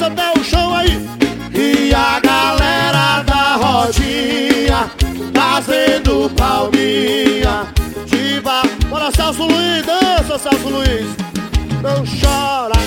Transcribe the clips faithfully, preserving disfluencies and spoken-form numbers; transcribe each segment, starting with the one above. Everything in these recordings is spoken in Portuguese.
até o chão aí. E a galera da rodinha fazendo palminha. Diva, bora Celso Luiz, dança Celso Luiz. Não chora,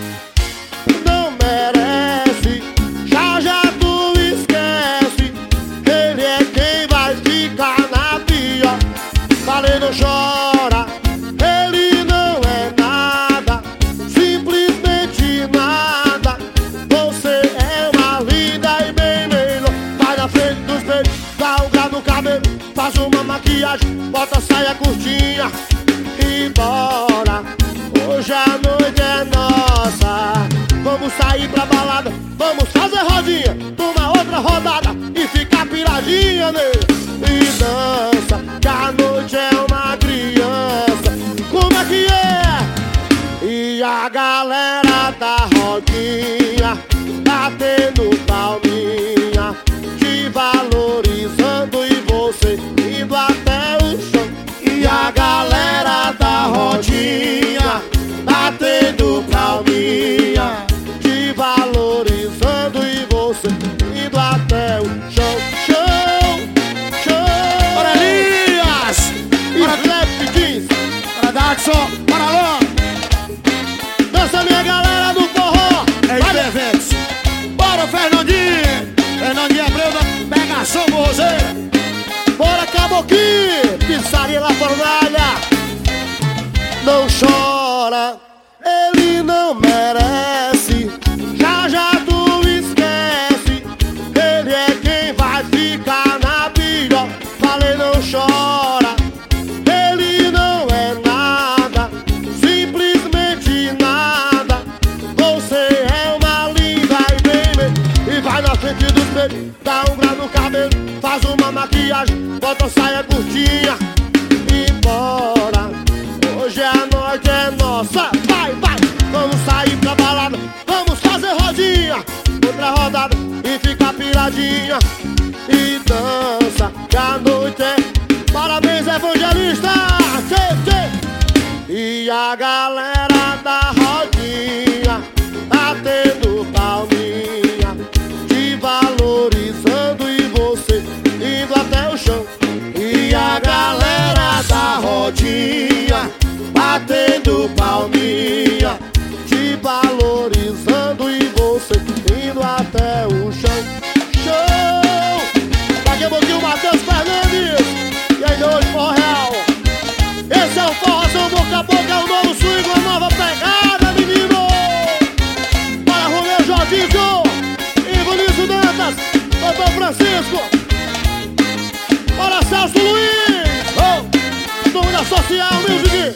não merece, já já tu esquece. Ele é quem vai ficar na pior. Falei, não chora, ele não é nada, simplesmente nada. Você é uma linda e bem melhor. Vai na frente do espelho, dá um grau no cabelo, faz uma maquiagem, bota a saia curtinha e bora. Hoje a noite é nossa, vamos sair pra balada, vamos fazer rodinha, uma outra rodada e ficar piradinha nele. E dança, que a noite é uma criança. Como é que é? E a galera da rodinha batendo palminha, te valorizando e você indo até o chão. E a galera da rodinha batendo palminha, te valorizando e você indo até o chão. Chão, chão. Bora, Elias! Bora, Felipe Jeans. Bora, Daxon! Bora, Alô! Dança minha galera do forró. É Vai, Eventos! Bora, Fernandinho! Fernandinho Abreu da Pegação Roseira! bora, Caboquinho. Pizzaria La Fornalha. Não chora, ele não merece, já já tu esquece. Ele é quem vai ficar na pior. Falei, não chora, ele não é nada, simplesmente nada. Você é uma linda e bem bem. E vai na frente do espelho, dá um grau no cabelo, faz uma maquiagem, bota a saia curtinha e bora. Hoje a noite é nossa, vai, vai. Vamos sair pra balada, vamos fazer rodinha, outra rodada e ficar piradinha. E dança, que a noite é. Parabéns, evangelista, tchê, tchê. E a galera da rodinha batendo palminha, te valorizando e você indo até o chão. E a galera da rodinha batendo palminha, te valorizando e você indo até o chão.